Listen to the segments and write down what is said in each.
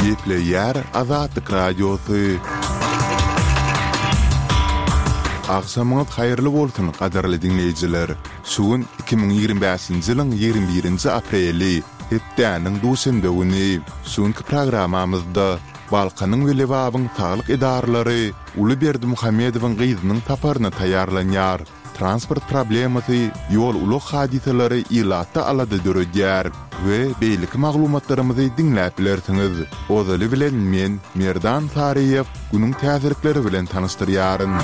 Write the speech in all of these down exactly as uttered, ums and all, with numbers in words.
Gepleyer Azadlık Radyosu. Akşamınız hayırlı bolsun qadarly dinleyijiler. Şugun iki bin ýygrimi beşinji ýylyň ýygrimi birinji apreli, hepdeniň duşanbe güni. Şuňky programamyzda Balkanyň we Lewabyň saglyk idaralary Ulyberdi Muhammedowyň gyzynyň taparyna taýýarlanýar. Transport problemasy, ýol uluk hadiselary ilatda alada döredýär we beýlik maglumatlarymyzy dinläp bilersiňiz. Ozaly bilen men Merdan Tariýew günüň täsirlikleri bilen tanystyryaryn.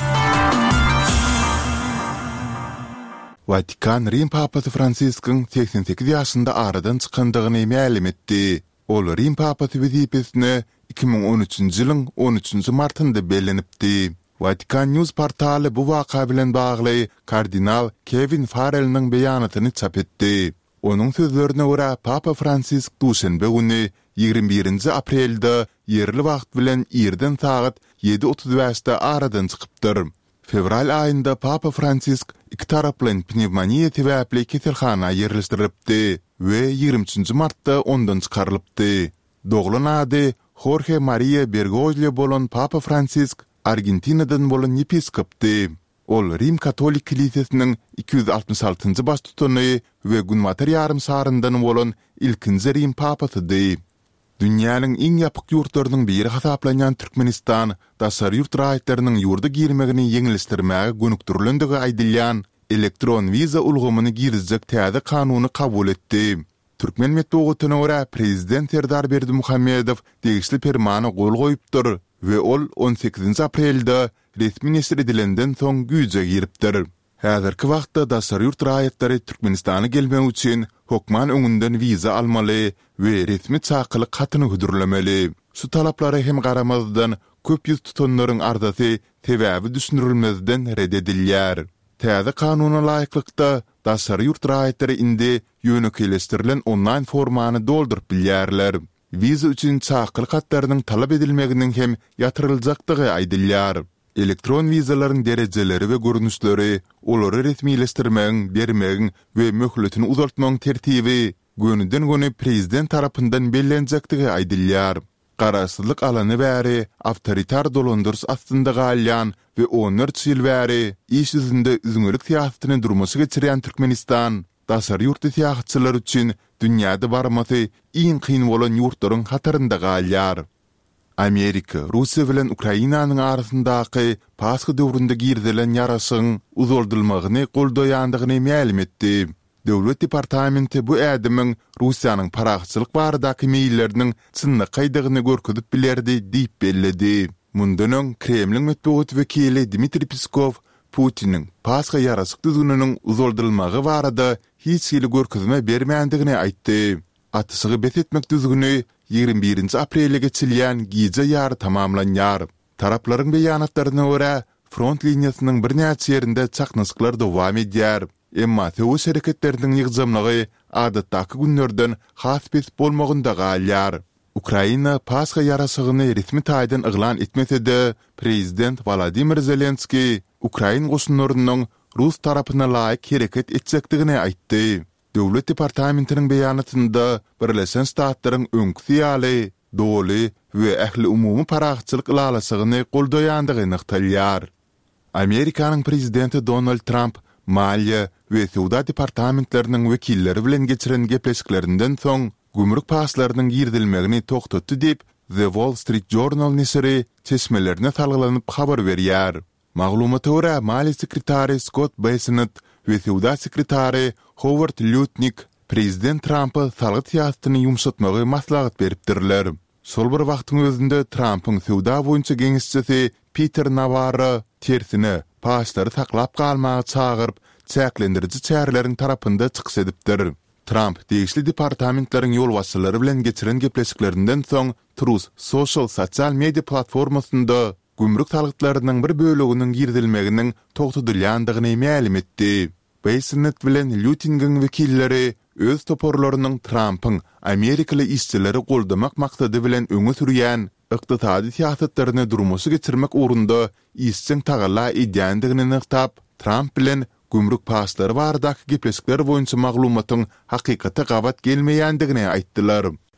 Vatikan Rim Papasy Fransiskyn seksen sekiz ýaşynda aradan çykandygyny ma'lum etdi. Ol Rim Papasy wezipesine iki bin on üçinji ýylyň on üçinji martynda bellenipdi. Vatikan News portaly bu waka bilen bagly Kardinal Kevin Farrell'niň beýanatyny çap etdi. Onuň sözlerine görä Papa Fransisk duşanbe güni ýygrimi birinji aprelde yerli wagt bilen ýerden saat ýedi otuz beşde aradan çykypdyr. Fevral aýynda Papa Fransisk iki taraply pnevmoniýa täbäpli keselhana ýerleşdiripdi we ýygrimi üçinji martda ondan çykarylypdy. Doglan ady Jorge Maria Bergoglio bolan Papa Fransisk Argentinadan bolan yepiskopdy. Ol Rim Katolik Kilisesiniň iki yüz altmış altynjy baş tutany we Günwatar ýarym saryndan bolan ilkinji Rim papasydy. Dünýäniň iň ýapyk ýurtlarynyň biri hasaplanýan Türkmenistan daşary ýurt raýatlarynyň ýurda girmegini ýeňilişdirmäge gönükdirilendigi aýdylýan elektron wiza ulgamyny girizjek täze kanuny kabul etdi. Türkmen metbuatyna görä Prezident Serdar Berdimuhammedow degişli fermana gol goýupdyr we ol on sekizinji aprelde resmi nesir edilenden soň güýje giripdir. Häzirki wagtda daşary ýurt raýatlary Türkmenistana gelmek üçin hokman öňünden wiza almaly we resmi çakylyk katyny hödürlemeli. Şu talaplary hem garamazdan köp ýüz tutanlaryň ardasy täbäbi düşünülmezden reddedilýär. Täze kanuny laýyklykda daşary ýurt raýatlary indi ýönekleşdirilen online formany doldurup bilýärler. Wiza üçin çakylyk katlarynyň talap edilmeginiň hem ýatyryljakdygy aýdylýar. Elektron wizalaryň derejeleri we görnüşleri, olary resmileşdirmegiň, bermegiň we möhletini uzaltmagyň tertibi gönüden göne prezident tarapyndan bellenjektigi aýdylýar. Garaşsyzlyk alany bäri awtoritar dolandyrys astynda galýan we on üç ýyl bäri iş ýüzünde üzüňelik siýasatyny durmasy geçirýän Türkmenistan daşary ýurt siýasatçylar üçin dünýäde barmasy iň kyn bolan ýurtlaryň hatarynda galýar. Amerika, Russiýa bilen Ukrainanyň arasyndaky Paska döwründe girdilen ýaraşyň uzuldylmagyny goldaýandygyny ma'lum etdi. Döwlet departamenti bu ädimiň Russiýanyň paraxçylyk baradaky meýilleriniň çynny gaýdygyny görkezip bilerdi diýip belledi. Mundan öň Kremlin metbuat wekili Dmitri Peskov Putiniň Paska ýaraşyk düzgüniniň uzuldylmagy barada hiç ýyly görkezme bermändigini aýtdy. Atysygy betetmek düzgüni ýygrimi birinji aprelde geçilýän giýje ýary tamamlanýar. Taraplaryň beýanatlaryna görä front liniýasynyň bir näçe ýerinde çaknysyklar dowam edýär. Emma töwüş hereketleriniň ýygzamlygy adatdaky günlerden has bes bolmagynda galýar. Ukraina Paska ýaraşygyny resmi taýdan eglan etmese-de, Prezident Vladimir Zelenski Ukraina goşunlarynyň Rus tarapyna laýyk hereket etjekdigini aýtdy. Döwlet departamentiniň beýanatynda Birleşen Ştatlaryň öňkü ýaly, doly we ähli umumy paraxçylyk lalasygyny goldaýandygy nykdalýar. Amerikanyň prezidenti Donald Trump Maliýa we Sowda departamentleriniň wekilleri bilen geçiren gepleşiklerinden soň gümrük paslarynyň girdilmegini toktatdy diýip The Wall Street Journal nesiri çeşmelerine salgylanyp habar berýär. Maglumata görä Maliýa sekretary Scott Bessent we Sowda sekretary Howard Lutnick Prezident Trump'a salgyt siýasatyny ýumşatmagy maslahat beripdirler. Sol bir wagtyň özünde Trump'yň Sowda boýunça geňişçisi Peter Navarro tersine paşlary saklap galmagy çagyryp çäklendiriji çäreleriň tarapynda çykyş edipdir. Trump degişli departamentlaryň ýol başçylary bilen geçiren gepleşiklerinden soň Truth Social sosial media platformasynda gümrük salgytlarynyň bir bölегiniň girdilmeginiň togtudylýandygyny ma'lum etdi. Bessent bilen Lutnick'in wekilleri öz toporlarynyň Trump'yň Amerikaly işçileri goldamak maksady bilen öňe sürýän ykdysady siýasatlaryny durmasy geçirmek ugrunda işçiň tagalla edýändigini nyktap, Trump bilen gümrük paslary baradaky gepleşikler boýunça maglumatyň hakykata gabat gelmeýändigini aýtdylar.